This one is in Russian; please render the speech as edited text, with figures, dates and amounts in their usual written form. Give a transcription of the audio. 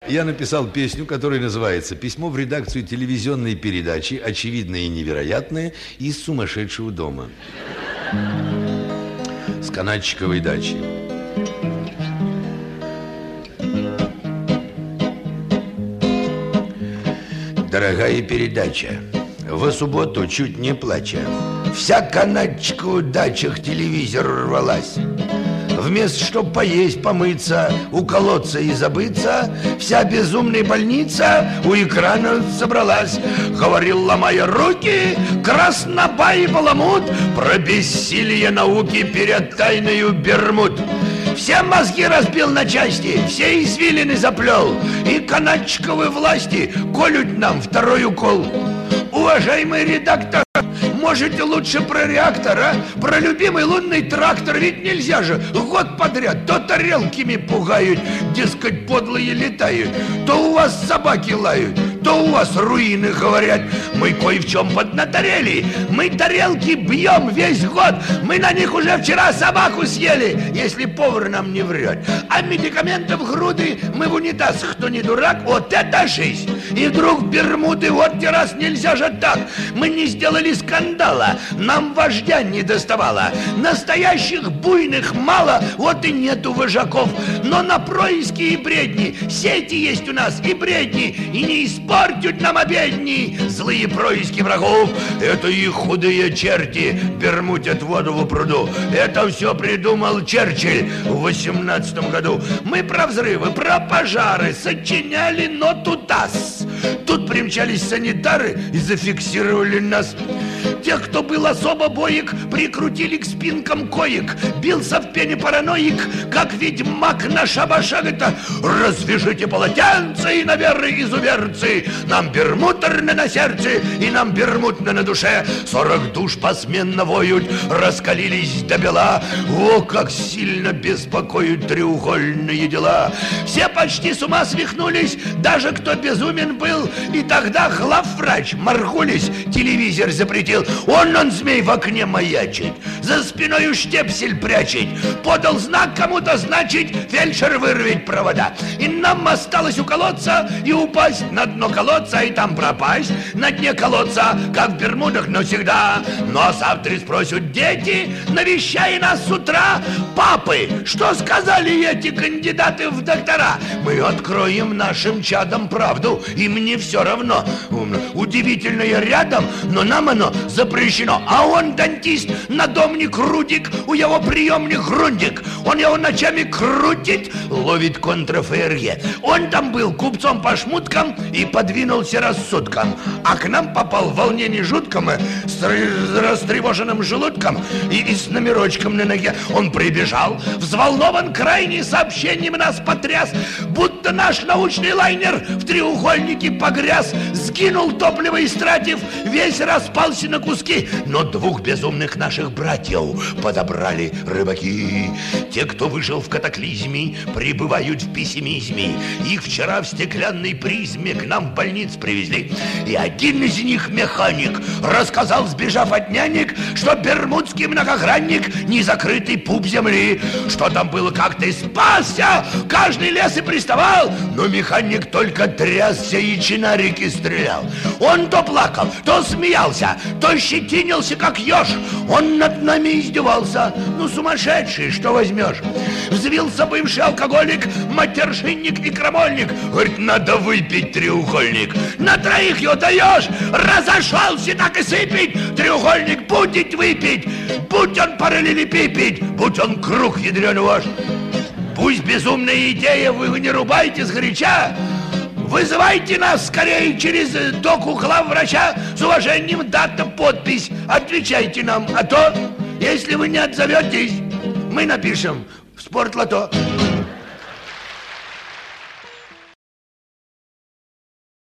Я написал песню, которая называется «Письмо в редакцию телевизионной передачи «Очевидное и невероятное» из сумасшедшего дома». С канатчиковой дачи. Дорогая передача, в субботу, чуть не плача, вся канатчика в дачах телевизор рвалась. Вместо чтоб поесть, помыться, уколоться и забыться, вся безумная больница у экрана собралась. Говорил, ломая руки, краснобай и баламут про бессилие науки перед тайною Бермуд. Все мозги разбил на части, все извилины заплел, и канатчиковые власти колют нам второй укол. Уважаемый редактор, можете лучше про реактор, а? Про любимый лунный трактор, ведь нельзя же год подряд то тарелками пугают, дескать, подлые летают, то у вас собаки лают, то у вас руины говорят. Мы кое в чем поднаторели, мы тарелки бьем весь год, мы на них уже вчера собаку съели, если повар нам не врет. А медикаментов груды мы в унитаз, кто не дурак, вот это жизнь. И вдруг Бермуды, вот те раз нельзя же так, мы не сделали скандала, нам вождя не доставало, настоящих буйных мало, вот и нету вожаков. Но на происки и бредни сети есть у нас и бредни, и не испортят нам обедни злые происки врагов. Это их худые черти бермутят воду в пруду. Это все придумал Черчилль в 18-м году. Мы про взрывы, про пожары сочиняли ноту-тасс. Тут примчались санитары и зафиксировали нас. Тех, кто был особо боек, прикрутили к спинкам коек. Бился в пене параноик, как ведьмак на шабашах. Это развяжите полотенце и, наверное, изуверцы. Нам бермутерно на сердце и нам бермутно на душе. 40 душ посменно воют, раскалились до бела. О, как сильно беспокоят треугольные дела. Все почти с ума свихнулись, даже кто безумен был. И тогда главврач Маргулис телевизор запретил. Он змей в окне маячит, за спиною штепсель прячет. Подал знак кому-то, значит, фельдшер вырвет провода. И нам осталось уколоться и упасть на дно колодца, и там пропасть на дне колодца, как в Бермудах навсегда. Ну а завтра спросят дети, навещая нас с утра: папы, что сказали эти кандидаты в доктора? Мы откроем нашим чадам правду, им не все равно. Удивительное рядом, но нам оно запрещено. А он дантист, надомник Рудик, у его приемник Грундик. Он его ночами крутит, ловит контраферье. Он там был купцом по шмуткам и подвинулся рассудком. А к нам попал в волнении жутком, с растревоженным желудком и с номерочком на ноге. Он прибежал, взволнован крайне сообщением, нас потряс, будто наш научный лайнер в треугольнике погряз. Сгинул, топливо истратив, весь распался на куски. Но двух безумных наших братьев подобрали рыбаки. Те, кто выжил в катаклизме, пребывают в пессимизме. Их вчера в стеклянной призме к нам в больницу привезли. И один из них, механик, рассказал, сбежав от нянек, что бермудский многогранник не закрытый пуп земли. Что там было, как ты спасся, каждый лес и приставал. Но механик только трясся и чинарики стрелял. Он то плакал, то смеялся, то щетинился, как еж. Он над нами издевался. Ну, сумасшедший, что возьмешь? Взвился бывший алкоголик, матершинник и крамольник. Говорит, надо выпить треугольник. На троих его даешь, разошелся, так и сыпить. Треугольник будет выпить, будь он параллелепипед, будь он круг ядреный ваш. Пусть безумная идея, вы не рубайте сгоряча. Вызывайте нас скорее через доку главврача. С уважением, дата, подпись. Отвечайте нам, а то, если вы не отзоветесь, мы напишем в спортлото.